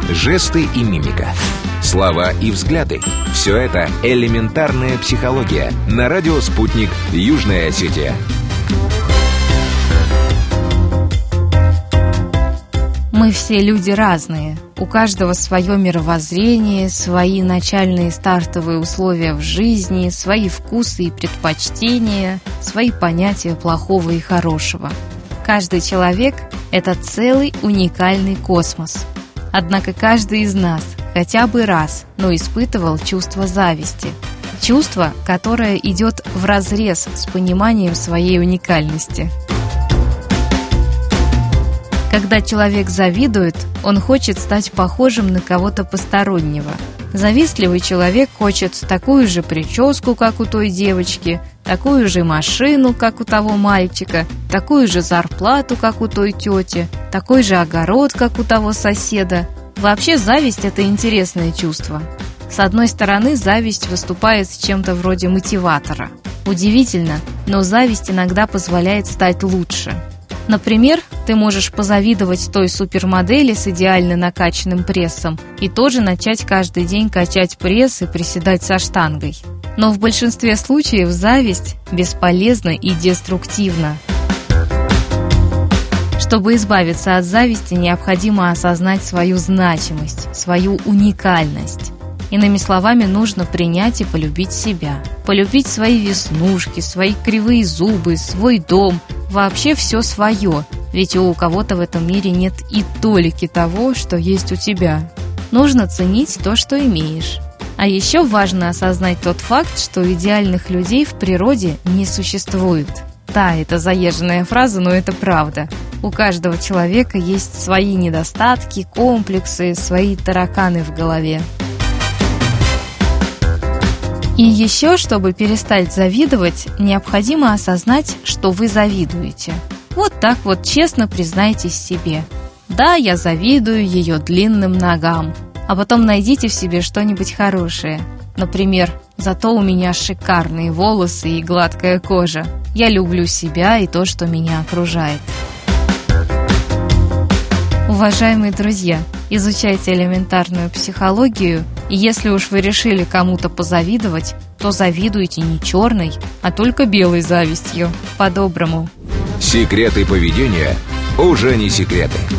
жесты и мимика, слова и взгляды. Все это элементарная психология. На радио «Спутник», Южная Осетия. Мы все люди разные. У каждого свое мировоззрение, свои начальные стартовые условия в жизни, свои вкусы и предпочтения, свои понятия плохого и хорошего. Каждый человек – это целый уникальный космос. Однако каждый из нас хотя бы раз, но испытывал чувство зависти. Чувство, которое идет вразрез с пониманием своей уникальности. Когда человек завидует, он хочет стать похожим на кого-то постороннего. Завистливый человек хочет такую же прическу, как у той девочки, такую же машину, как у того мальчика, такую же зарплату, как у той тети, такой же огород, как у того соседа. Вообще, зависть – это интересное чувство. С одной стороны, зависть выступает чем-то вроде мотиватора. Удивительно, но зависть иногда позволяет стать лучше. Например, ты можешь позавидовать той супермодели с идеально накачанным прессом и тоже начать каждый день качать пресс и приседать со штангой. Но в большинстве случаев зависть бесполезна и деструктивна. Чтобы избавиться от зависти, необходимо осознать свою значимость, свою уникальность. Иными словами, нужно принять и полюбить себя. Полюбить свои веснушки, свои кривые зубы, свой дом, вообще все свое, ведь у кого-то в этом мире нет и толики того, что есть у тебя. Нужно ценить то, что имеешь. А еще важно осознать тот факт, что идеальных людей в природе не существует. Да, это заезженная фраза, но это правда. У каждого человека есть свои недостатки, комплексы, свои тараканы в голове. И еще, чтобы перестать завидовать, необходимо осознать, что вы завидуете. Вот так вот честно признайтесь себе. Да, я завидую ее длинным ногам. А потом найдите в себе что-нибудь хорошее. Например, зато у меня шикарные волосы и гладкая кожа. Я люблю себя и то, что меня окружает. Уважаемые друзья, изучайте элементарную психологию, и если уж вы решили кому-то позавидовать, то завидуйте не черной, а только белой завистью, по-доброму. Секреты поведения уже не секреты.